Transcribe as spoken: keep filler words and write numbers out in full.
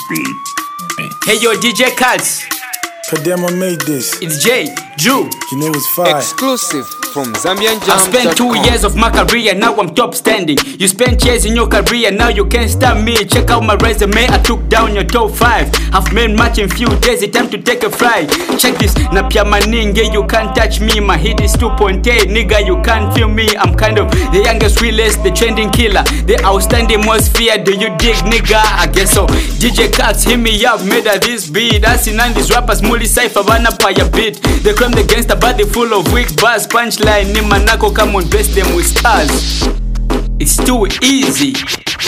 Speed. Hey yo, D J Cuts. Kadema made this. It's Jay, Drew. You know it's fire. Exclusive from Zambian Jam. I spent two years of my career, now I'm top standing. You spent years in your career, now you can't stop me. Check out my resume, I took down your top five. I've made much in few days, it's time to take a flight. Check this, Napia Maninge, you can't touch me. My hit is two point eight, nigga, you can't feel me. I'm kind of the youngest, realest, the trending killer, the outstanding most feared. Do you dig, nigga? I guess so. D J Cuts, hit me up, made of this beat. I seen on these rappers, Muli Cypher, Vanna Paya beat. They claim the gangster body full of weak bars. Punchline, ni manako, come on, bless them with stars. It's too easy.